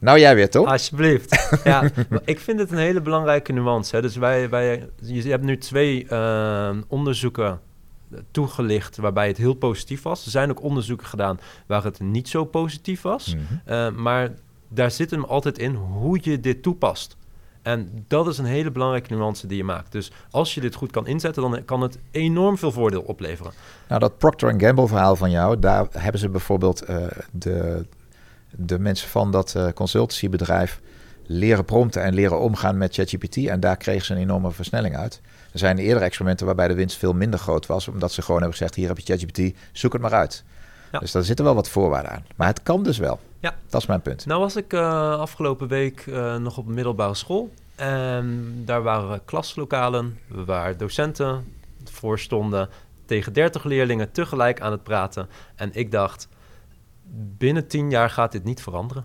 Speaker 3: Nou, jij weer, toch?
Speaker 2: Alsjeblieft. Ja, maar ik vind het een hele belangrijke nuance. Hè. Dus je hebt nu 2 onderzoeken toegelicht waarbij het heel positief was. Er zijn ook onderzoeken gedaan waar het niet zo positief was. Maar daar zit hem altijd in hoe je dit toepast. En dat is een hele belangrijke nuance die je maakt. Dus als je dit goed kan inzetten, dan kan het enorm veel voordeel opleveren.
Speaker 3: Nou, dat Procter & Gamble verhaal van jou, daar hebben ze bijvoorbeeld de mensen van dat consultancybedrijf leren prompten en leren omgaan met ChatGPT. En daar kregen ze een enorme versnelling uit. Er zijn eerder experimenten waarbij de winst veel minder groot was, omdat ze gewoon hebben gezegd, hier heb je ChatGPT, zoek het maar uit. Ja. Dus daar zitten wel wat voorwaarden aan. Maar het kan dus wel. Ja. Dat is mijn punt.
Speaker 2: Nou was ik afgelopen week nog op een middelbare school. En daar waren klaslokalen waar docenten voor stonden tegen 30 leerlingen tegelijk aan het praten. En ik dacht, binnen 10 jaar gaat dit niet veranderen.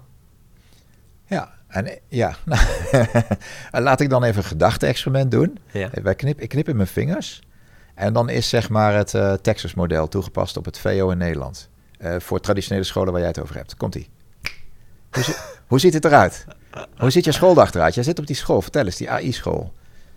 Speaker 3: Laat ik dan even een gedachte-experiment doen. Ja. Ik knip in mijn vingers. En dan is zeg maar het Texas-model toegepast op het VO in Nederland. Voor traditionele scholen waar jij het over hebt. Komt-ie. Hoe ziet het eruit? Hoe ziet je schooldag eruit? Jij zit op die school. Vertel eens, die AI-school.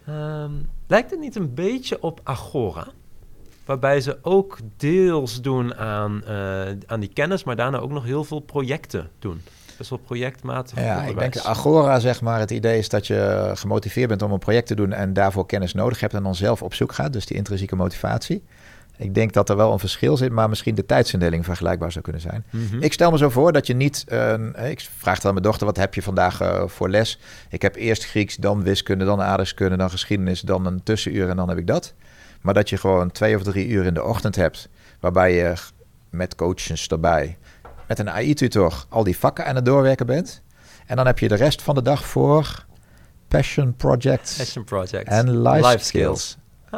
Speaker 2: Lijkt het niet een beetje op Agora? Waarbij ze ook deels doen aan die kennis, maar daarna ook nog heel veel projecten doen. Best wel projectmatig.
Speaker 3: Ja, ik denk Agora, zeg maar, het idee is dat je gemotiveerd bent om een project te doen en daarvoor kennis nodig hebt en dan zelf op zoek gaat. Dus die intrinsieke motivatie. Ik denk dat er wel een verschil zit, maar misschien de tijdsindeling vergelijkbaar zou kunnen zijn. Mm-hmm. Ik stel me zo voor dat je niet... ik vraag dan aan mijn dochter, wat heb je vandaag voor les? Ik heb eerst Grieks, dan wiskunde, dan aardrijkskunde, dan geschiedenis, dan een tussenuur en dan heb ik dat. Maar dat je gewoon 2 of 3 uur in de ochtend hebt, waarbij je met coaches erbij, met een AI-tutor, al die vakken aan het doorwerken bent. En dan heb je de rest van de dag voor passion projects en life skills.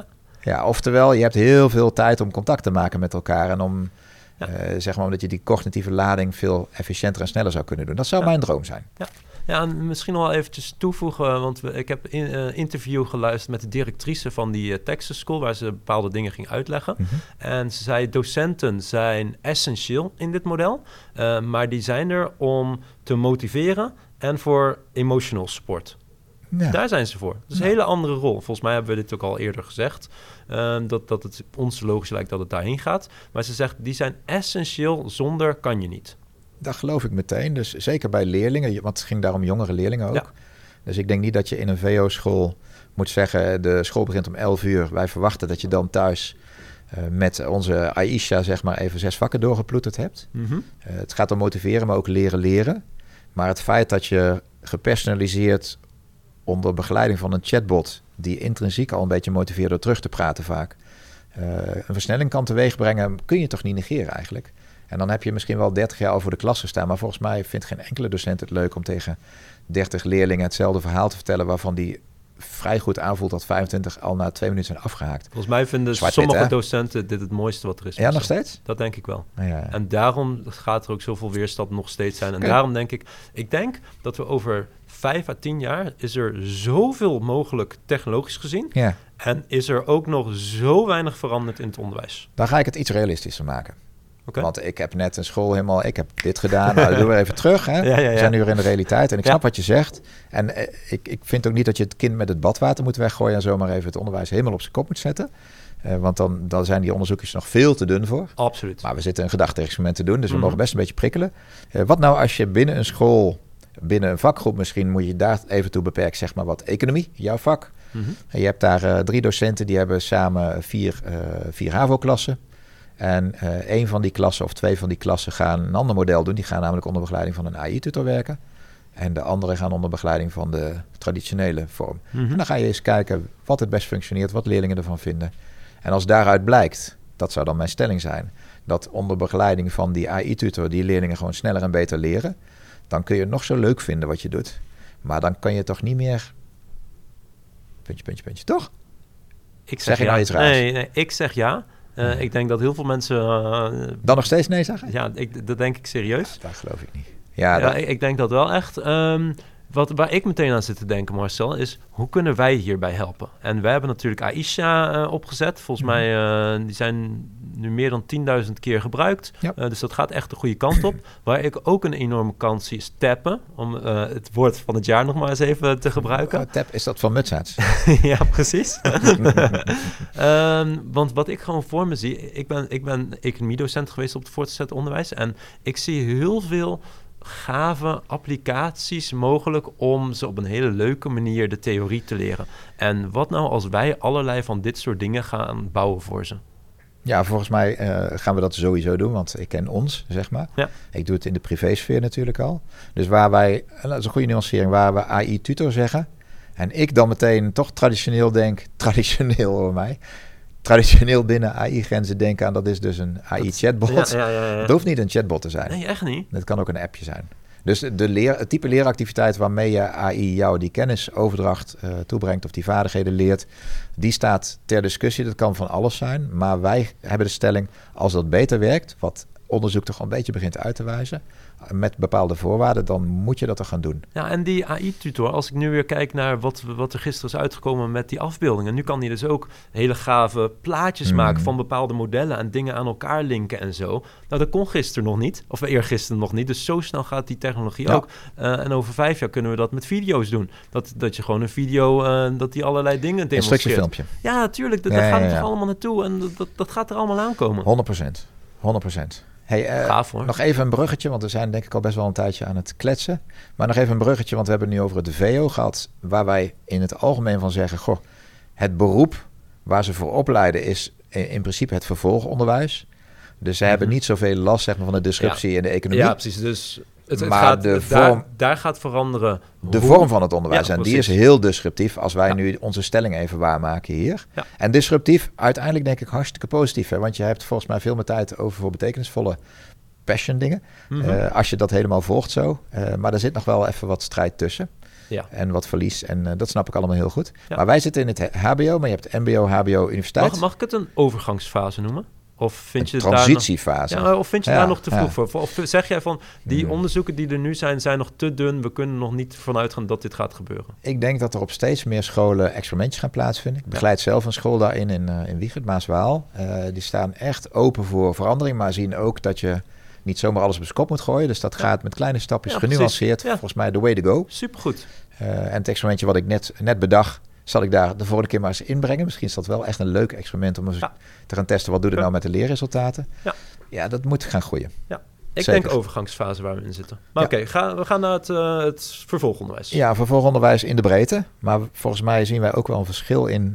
Speaker 3: Ja, oftewel, je hebt heel veel tijd om contact te maken met elkaar en om, zeg maar, omdat je die cognitieve lading veel efficiënter en sneller zou kunnen doen. Dat zou mijn droom zijn.
Speaker 2: Ja, en misschien nog wel eventjes toevoegen, want ik heb een interview geluisterd met de directrice van die Texas School, waar ze bepaalde dingen ging uitleggen. Mm-hmm. En ze zei, docenten zijn essentieel in dit model, maar die zijn er om te motiveren en voor emotional support. Ja. Daar zijn ze voor. Dat is een hele andere rol. Volgens mij hebben we dit ook al eerder gezegd. Dat het ons logisch lijkt dat het daarheen gaat. Maar ze zegt, die zijn essentieel, zonder kan je niet.
Speaker 3: Dat geloof ik meteen. Dus zeker bij leerlingen, want het ging daar om jongere leerlingen ook. Ja. Dus ik denk niet dat je in een VO-school moet zeggen, de school begint om 11 uur. Wij verwachten dat je dan thuis met onze Aisha, zeg maar, even 6 vakken doorgeploeterd hebt. Mm-hmm. Het gaat om motiveren, maar ook leren. Maar het feit dat je gepersonaliseerd onder begeleiding van een chatbot die intrinsiek al een beetje motiveert door terug te praten vaak, een versnelling kan teweegbrengen, kun je toch niet negeren eigenlijk. En dan heb je misschien wel 30 jaar al voor de klas gestaan, maar volgens mij vindt geen enkele docent het leuk om tegen 30 leerlingen hetzelfde verhaal te vertellen waarvan die vrij goed aanvoelt dat 25 al na 2 minuten zijn afgehaakt.
Speaker 2: Volgens mij vinden sommige docenten dit het mooiste wat er is.
Speaker 3: Ja, nog steeds?
Speaker 2: Dat denk ik wel.
Speaker 3: Ja.
Speaker 2: En daarom gaat er ook zoveel weerstand nog steeds zijn. En daarom denk ik dat we over 5 à 10 jaar is er zoveel mogelijk technologisch gezien. Ja. En is er ook nog zo weinig veranderd in het onderwijs.
Speaker 3: Dan ga ik het iets realistischer maken. Okay. Want ik heb net een school helemaal, ik heb dit gedaan, nou, dat doen we even terug. Hè? Ja. We zijn nu weer in de realiteit en ik snap wat je zegt. En ik vind ook niet dat je het kind met het badwater moet weggooien en zomaar even het onderwijs helemaal op zijn kop moet zetten. Want dan zijn die onderzoekjes nog veel te dun voor.
Speaker 2: Absoluut.
Speaker 3: Maar we zitten een gedachte-experiment te doen, dus we mogen best een beetje prikkelen. Wat nou als je binnen een school, binnen een vakgroep misschien, moet je daar even toe beperken, zeg maar wat economie, jouw vak. Mm-hmm. Je hebt daar 3 docenten, die hebben samen 4 HAVO-klassen. En 1 van die klassen of 2 van die klassen gaan een ander model doen. Die gaan namelijk onder begeleiding van een AI-tutor werken. En de andere gaan onder begeleiding van de traditionele vorm. Mm-hmm. En dan ga je eens kijken wat het best functioneert, wat leerlingen ervan vinden. En als daaruit blijkt, dat zou dan mijn stelling zijn, dat onder begeleiding van die AI-tutor die leerlingen gewoon sneller en beter leren, dan kun je het nog zo leuk vinden wat je doet. Maar dan kan je toch niet meer... Puntje, toch?
Speaker 2: Zeg je nou iets raars? Nee, ik zeg ja. Ik denk dat heel veel mensen...
Speaker 3: dan nog steeds nee zeggen?
Speaker 2: Ja, dat denk ik serieus.
Speaker 3: Dat geloof ik niet.
Speaker 2: Ik denk dat wel echt. Waar ik meteen aan zit te denken, Marcel, is hoe kunnen wij hierbij helpen? En wij hebben natuurlijk Aisha opgezet. Volgens mij, die zijn nu meer dan 10.000 keer gebruikt.
Speaker 3: Ja.
Speaker 2: Dus dat gaat echt de goede kant op. Waar ik ook een enorme kans zie is tappen. Om het woord van het jaar nog maar eens even te gebruiken.
Speaker 3: Tap, is dat van Mutsaerts?
Speaker 2: Ja, precies. Want wat ik gewoon voor me zie... Ik ben economiedocent geweest op het voortgezet onderwijs. En ik zie heel veel gave applicaties mogelijk om ze op een hele leuke manier de theorie te leren. En wat nou als wij allerlei van dit soort dingen gaan bouwen voor ze?
Speaker 3: Ja, volgens mij gaan we dat sowieso doen, want ik ken ons, zeg maar.
Speaker 2: Ja.
Speaker 3: Ik doe het in de privésfeer natuurlijk al. Dus waar wij, dat is een goede nuancering, waar we AI-tutor zeggen... en ik dan meteen toch traditioneel denk, traditioneel hoor mij... traditioneel binnen AI-grenzen denken aan, dat is dus een AI-chatbot.
Speaker 2: Ja.
Speaker 3: Het hoeft niet een chatbot te zijn.
Speaker 2: Nee, echt niet.
Speaker 3: Het kan ook een appje zijn. Dus het type leeractiviteit waarmee je AI jou die kennisoverdracht toebrengt of die vaardigheden leert, die staat ter discussie. Dat kan van alles zijn. Maar wij hebben de stelling, als dat beter werkt, wat onderzoek toch een beetje begint uit te wijzen, met bepaalde voorwaarden, dan moet je dat er gaan doen.
Speaker 2: Ja, en die AI-tutor, als ik nu weer kijk naar wat er gisteren is uitgekomen met die afbeeldingen, nu kan hij dus ook hele gave plaatjes maken van bepaalde modellen en dingen aan elkaar linken en zo. Nou, dat kon gisteren nog niet, of eergisteren nog niet, dus zo snel gaat die technologie ook. En over 5 jaar kunnen we dat met video's doen. Dat je gewoon een video, dat die allerlei dingen demonstreert.
Speaker 3: Instructiefilmpje.
Speaker 2: Ja, natuurlijk, daar gaat het toch allemaal naartoe en dat gaat er allemaal aankomen.
Speaker 3: 100%. Hey,
Speaker 2: gaaf hoor.
Speaker 3: Nog even een bruggetje, want we zijn denk ik al best wel een tijdje aan het kletsen. Maar nog even een bruggetje, want we hebben het nu over het VO gehad, waar wij in het algemeen van zeggen, goh, het beroep waar ze voor opleiden is in principe het vervolgonderwijs. Dus ze hebben niet zoveel last, zeg maar, van de disruptie in de economie.
Speaker 2: Ja, precies. Dus daar gaat veranderen.
Speaker 3: De vorm van het onderwijs.
Speaker 2: Ja,
Speaker 3: en die is heel disruptief als wij nu onze stelling even waarmaken hier.
Speaker 2: Ja.
Speaker 3: En disruptief, uiteindelijk denk ik hartstikke positief. Hè? Want je hebt volgens mij veel meer tijd over voor betekenisvolle passion dingen. Als je dat helemaal volgt zo. Maar er zit nog wel even wat strijd tussen.
Speaker 2: Ja.
Speaker 3: En wat verlies. En dat snap ik allemaal heel goed.
Speaker 2: Ja.
Speaker 3: Maar wij zitten in het HBO, maar je hebt MBO, HBO, universiteit.
Speaker 2: Mag ik het een overgangsfase noemen? Of vind je
Speaker 3: transitiefase.
Speaker 2: Of vind je daar nog te vroeg voor? Of zeg jij van, die onderzoeken die er nu zijn nog te dun. We kunnen nog niet vanuit gaan dat dit gaat gebeuren.
Speaker 3: Ik denk dat er op steeds meer scholen experimentjes gaan plaatsvinden. Ik begeleid zelf een school daarin in Wiegert, Maaswaal. Die staan echt open voor verandering, maar zien ook dat je niet zomaar alles op zijn kop moet gooien. Dus dat gaat met kleine stapjes genuanceerd. Volgens mij the way to go.
Speaker 2: Supergoed.
Speaker 3: En het experimentje wat ik net bedacht, zal ik daar de volgende keer maar eens inbrengen. Misschien is dat wel echt een leuk experiment om eens te gaan testen. Wat doet het nou met de leerresultaten? Ja, dat moet gaan groeien.
Speaker 2: Ja. Ik denk overgangsfase waar we in zitten. Maar oké, we gaan naar het vervolgonderwijs.
Speaker 3: Ja, vervolgonderwijs in de breedte. Maar volgens mij zien wij ook wel een verschil in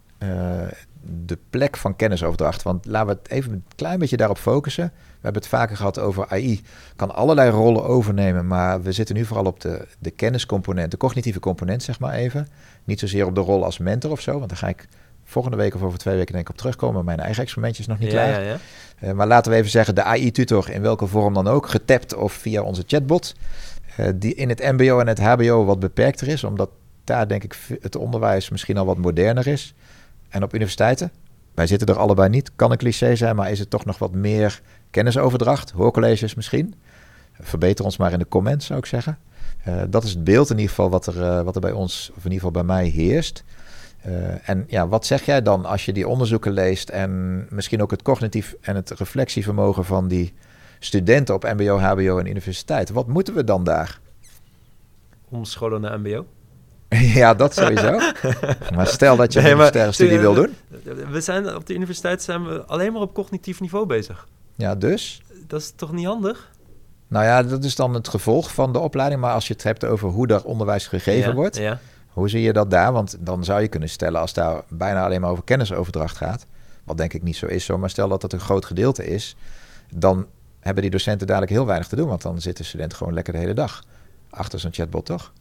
Speaker 3: de plek van kennisoverdracht. Want laten we het even een klein beetje daarop focussen. We hebben het vaker gehad over AI. Kan allerlei rollen overnemen, maar we zitten nu vooral op de kenniscomponent, de cognitieve component, zeg maar even. Niet zozeer op de rol als mentor of zo, want daar ga ik volgende week of over 2 weken denk ik op terugkomen. Mijn eigen experimentje is nog niet klaar. Ja. Maar laten we even zeggen, de AI-tutor in welke vorm dan ook, getapt of via onze chatbot, die in het mbo en het hbo wat beperkter is, omdat daar denk ik het onderwijs misschien al wat moderner is. En op universiteiten, wij zitten er allebei niet, kan een cliché zijn, maar is het toch nog wat meer kennisoverdracht, hoorcolleges misschien. Verbeter ons maar in de comments, zou ik zeggen. Dat is het beeld in ieder geval wat er bij ons, of in ieder geval bij mij, heerst. En ja, wat zeg jij dan als je die onderzoeken leest en misschien ook het cognitief en het reflectievermogen van die studenten op mbo, hbo en universiteit? Wat moeten we dan daar?
Speaker 2: Omscholen naar mbo?
Speaker 3: Ja, dat sowieso. Maar stel dat je een universitaire studie wil doen.
Speaker 2: We zijn op de universiteit alleen maar op cognitief niveau bezig.
Speaker 3: Ja, dus?
Speaker 2: Dat is toch niet handig?
Speaker 3: Nou ja, dat is dan het gevolg van de opleiding. Maar als je het hebt over hoe daar onderwijs gegeven wordt, hoe zie je dat daar? Want dan zou je kunnen stellen, als daar bijna alleen maar over kennisoverdracht gaat, wat denk ik niet zo is, maar stel dat dat een groot gedeelte is, dan hebben die docenten dadelijk heel weinig te doen. Want dan zit de student gewoon lekker de hele dag achter zo'n chatbot, toch?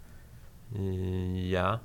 Speaker 2: Ja.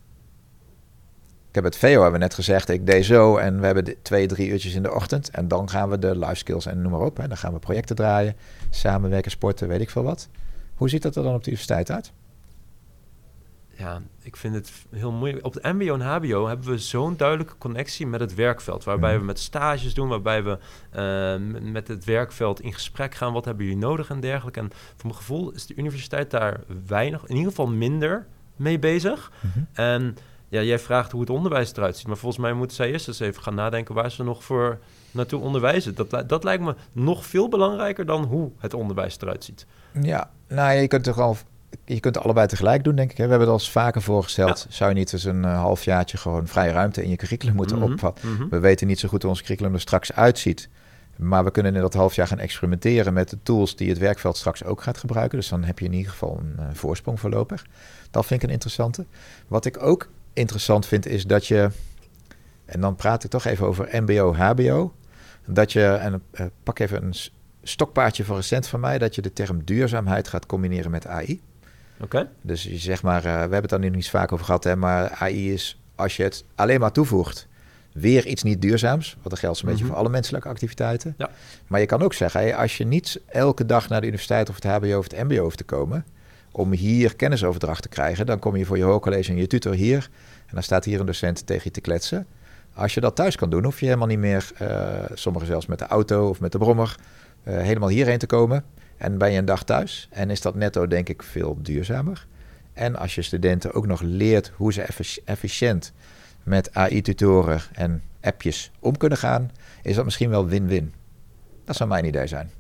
Speaker 3: Ik heb het VO, hebben we net gezegd, ik deed zo en we hebben 2-3 uurtjes in de ochtend. En dan gaan we de life skills en noem maar op. Hè. Dan gaan we projecten draaien, samenwerken, sporten, weet ik veel wat. Hoe ziet dat er dan op de universiteit uit?
Speaker 2: Ja, ik vind het heel moeilijk. Op het mbo en hbo hebben we zo'n duidelijke connectie met het werkveld. Waarbij we met stages doen, waarbij we met het werkveld in gesprek gaan. Wat hebben jullie nodig en dergelijke. En voor mijn gevoel is de universiteit daar weinig, in ieder geval minder mee bezig. En ja, jij vraagt hoe het onderwijs eruit ziet. Maar volgens mij moeten zij eerst eens even gaan nadenken waar ze nog voor naartoe onderwijzen. Dat lijkt me nog veel belangrijker dan hoe het onderwijs eruit ziet.
Speaker 3: Ja, nou je kunt toch wel... Je kunt allebei tegelijk doen, denk ik. Hè? We hebben het al eens vaker voorgesteld. Ja. Zou je niet eens een halfjaartje gewoon vrije ruimte in je curriculum moeten opvatten? We weten niet zo goed hoe ons curriculum er straks uitziet. Maar we kunnen in dat halfjaar gaan experimenteren met de tools die het werkveld straks ook gaat gebruiken. Dus dan heb je in ieder geval een voorsprong voorlopig. Dat vind ik een interessante. Wat ik ook interessant vind is dat je... En dan praat ik toch even over mbo, hbo. Dat je... En pak even een stokpaardje van recent van mij. Dat je de term duurzaamheid gaat combineren met AI.
Speaker 2: Okay.
Speaker 3: Dus je zeg maar, we hebben het daar nu niet zo vaak over gehad, hè, maar AI is, als je het alleen maar toevoegt, weer iets niet duurzaams. Want dat geldt zo'n beetje voor alle menselijke activiteiten. Ja. Maar je kan ook zeggen, hey, als je niet elke dag naar de universiteit of het hbo of het mbo hoeft te komen, om hier kennisoverdracht te krijgen, dan kom je voor je hoorcollege en je tutor hier, en dan staat hier een docent tegen je te kletsen. Als je dat thuis kan doen, hoef je helemaal niet meer, sommigen zelfs met de auto of met de brommer, helemaal hierheen te komen. En ben je een dag thuis en is dat netto denk ik veel duurzamer. En als je studenten ook nog leert hoe ze efficiënt met AI-tutoren en appjes om kunnen gaan, is dat misschien wel win-win. Dat zou mijn idee zijn.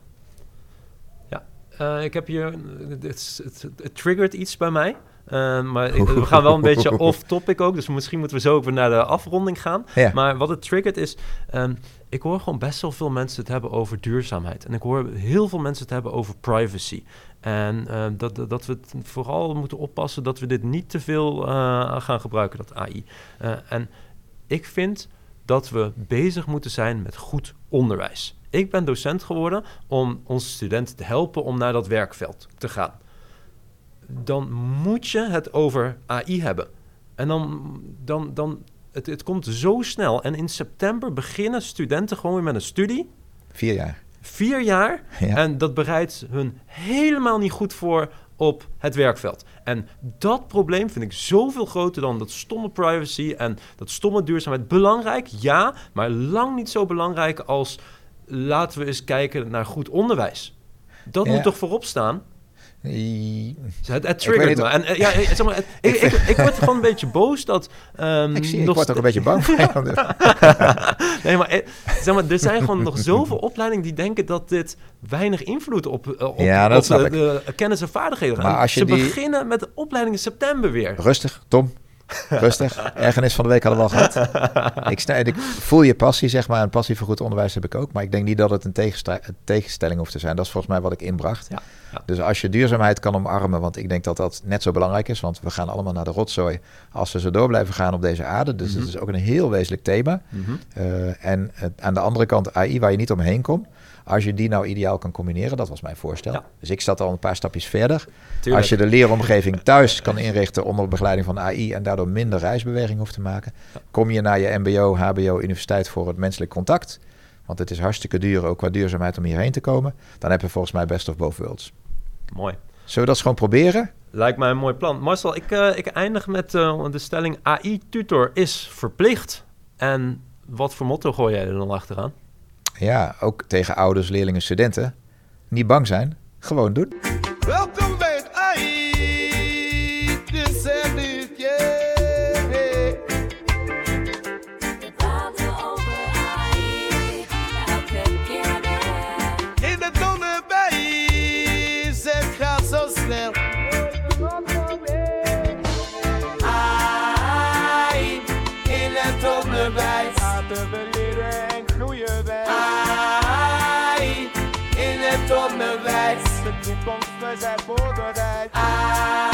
Speaker 2: Ja, ik heb hier... Het triggert iets bij mij. Maar we gaan wel een beetje off-topic ook. Dus misschien moeten we zo ook weer naar de afronding gaan. Ja. Maar wat het triggert is... ik hoor gewoon best wel veel mensen het hebben over duurzaamheid. En ik hoor heel veel mensen het hebben over privacy. En dat we het vooral moeten oppassen dat we dit niet te veel gaan gebruiken, dat AI. En ik vind dat we bezig moeten zijn met goed onderwijs. Ik ben docent geworden om onze studenten te helpen om naar dat werkveld te gaan. Dan moet je het over AI hebben. En dan het komt zo snel. En in september beginnen studenten gewoon weer met een studie.
Speaker 3: 4 jaar.
Speaker 2: 4 jaar. Ja. En dat bereidt hun helemaal niet goed voor op het werkveld. En dat probleem vind ik zoveel groter dan dat stomme privacy en dat stomme duurzaamheid. Belangrijk, ja, maar lang niet zo belangrijk als laten we eens kijken naar goed onderwijs. Dat moet toch voorop staan? Het triggert me. En zeg maar, ik word gewoon een beetje boos dat...
Speaker 3: ik word ook een beetje bang voor je.
Speaker 2: Nee, maar zeg maar, er zijn gewoon nog zoveel opleidingen die denken dat dit weinig invloed op de kennis en vaardigheden heeft. Ze beginnen met de opleiding in september weer.
Speaker 3: Rustig, Tom. Rustig. Ergernis van de week hadden we al gehad. Ik voel je passie, zeg maar. Een passie voor goed onderwijs heb ik ook. Maar ik denk niet dat het een tegenstelling hoeft te zijn. Dat is volgens mij wat ik inbracht. Ja. Dus als je duurzaamheid kan omarmen, want ik denk dat dat net zo belangrijk is. Want we gaan allemaal naar de rotzooi als we zo door blijven gaan op deze aarde. Dus het is ook een heel wezenlijk thema. En aan de andere kant AI, waar je niet omheen komt. Als je die nou ideaal kan combineren, dat was mijn voorstel. Ja. Dus ik zat al een paar stapjes verder. Tuurlijk. Als je de leeromgeving thuis kan inrichten onder begeleiding van AI en daardoor minder reisbeweging hoeft te maken, kom je naar je mbo, hbo, universiteit voor het menselijk contact. Want het is hartstikke duur, ook qua duurzaamheid, om hierheen te komen. Dan heb je volgens mij best of both worlds.
Speaker 2: Mooi.
Speaker 3: Zullen we dat eens gewoon proberen?
Speaker 2: Lijkt mij een mooi plan. Marcel, ik eindig met de stelling AI-tutor is verplicht. En wat voor motto gooi jij er dan achteraan?
Speaker 3: Ja, ook tegen ouders, leerlingen, studenten. Niet bang zijn, gewoon doen.
Speaker 1: Welkom bij het AI. Dit en dit, yeah.
Speaker 4: We praten over AI, elke keer weer.
Speaker 1: In het onderwijs, het gaat zo snel. AI, in het onderwijs. Laten we leren en groeien wij. AI, in het onderwijs. De toekomst, we zijn voorbereid.